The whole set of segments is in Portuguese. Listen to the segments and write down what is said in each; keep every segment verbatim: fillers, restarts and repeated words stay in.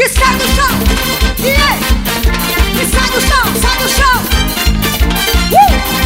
e sai do chão. Yeah. E sai do chão, sai do chão. uh!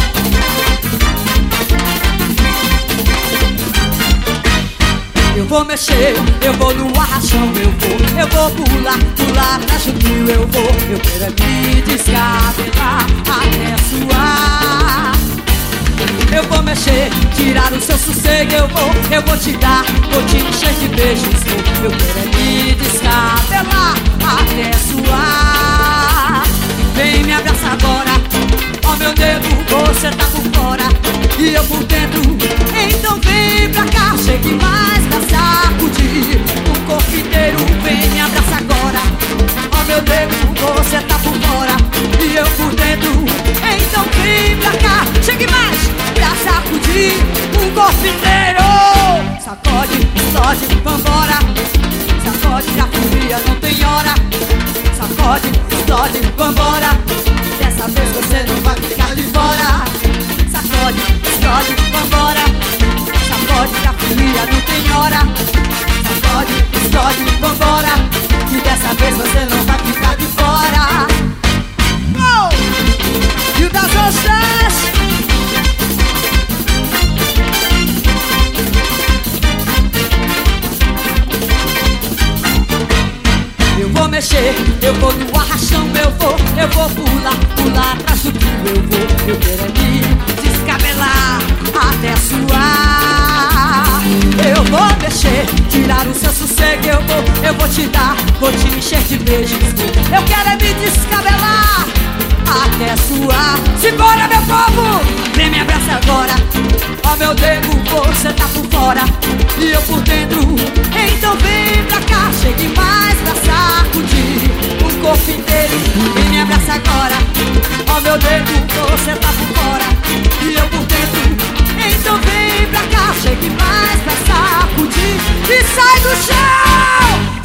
Eu vou mexer, eu vou no arrachão, eu vou, eu vou pular, pular pra Juquinho, eu vou. Eu quero é me descabelar até suar. Eu vou mexer, tirar o seu sossego, eu vou, eu vou te dar, vou te encher de beijos. Eu quero é me descabelar até suar. Vem me abraça agora, ó meu dedo, você tá por fora e eu por dentro. Então vem pra cá, chegue mais pra sacudir o corpo inteiro. Vem me abraça agora, ó meu dedo, você tá por fora e eu por dentro. Então vem pra cá, chegue mais pra sacudir o corpo inteiro. Sacode, explode, vambora. Sacode que a fúria não tem hora. Sacode, explode, vambora. Dessa vez você não vai ficar de fora. Sacode, explode, vambora. Sacode que a fúria não tem hora. Sacode, explode, vambora. E dessa vez você não vai ficar de fora. Oh! E o das ostras. Eu vou mexer, eu vou no arrachão, eu vou, eu vou pular, pular pra Juquinho, eu vou. Eu quero é me descabelar até suar. Eu vou mexer, tirar o seu sossego, eu vou, eu vou te dar, vou te encher de beijos. Eu quero é me descabelar até suar. Simbora, meu povo, vem me abraça agora. Ó meu dedo, você tá por fora e eu por dentro. Então vem pra cá, chegue mais pra sacudir o corpo inteiro. Vem me abraça agora. Ó meu dedo, você tá por fora e eu por dentro. Então vem pra cá, chegue mais pra sacudir e sai do chão.